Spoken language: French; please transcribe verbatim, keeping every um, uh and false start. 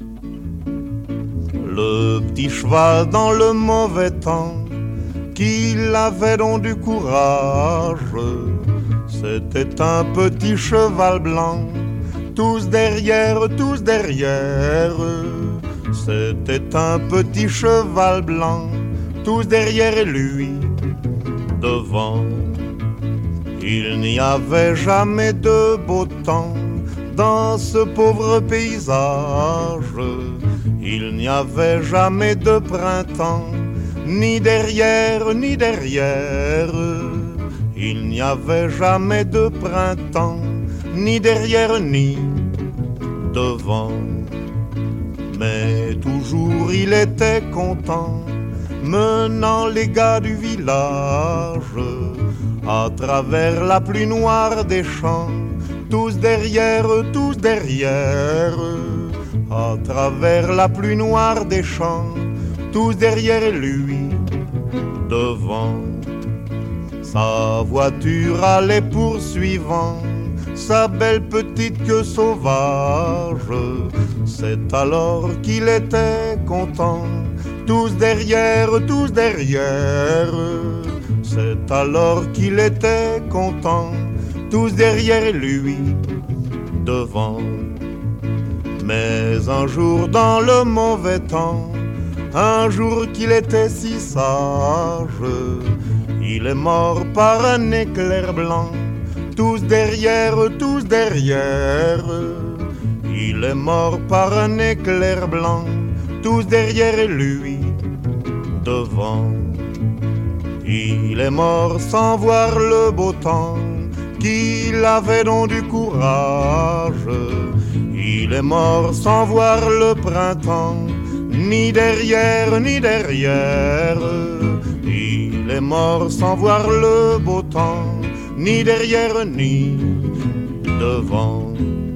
Le petit cheval dans le mauvais temps, qu'il avait donc du courage, c'était un petit cheval blanc, tous derrière, tous derrière. C'était un petit cheval blanc, tous derrière lui, devant. Il n'y avait jamais de beau temps dans ce pauvre paysage. Il n'y avait jamais de printemps, ni derrière, ni derrière. Il n'y avait jamais de printemps, ni derrière, ni devant. Mais toujours il était content, menant les gars du village à travers la pluie noire des champs, tous derrière, tous derrière. À travers la pluie noire des champs, tous derrière lui, devant. Sa voiture allait poursuivant sa belle petite queue sauvage. C'est alors qu'il était content, tous derrière, tous derrière. C'est alors qu'il était content, tous derrière lui, devant. Mais un jour dans le mauvais temps, un jour qu'il était si sage, il est mort par un éclair blanc, tous derrière, tous derrière. Il est mort par un éclair blanc, tous derrière lui, devant. Il est mort sans voir le beau temps, qu'il avait donc du courage. Il est mort sans voir le printemps, ni derrière, ni derrière. Il est mort sans voir le beau temps, ni derrière, ni devant.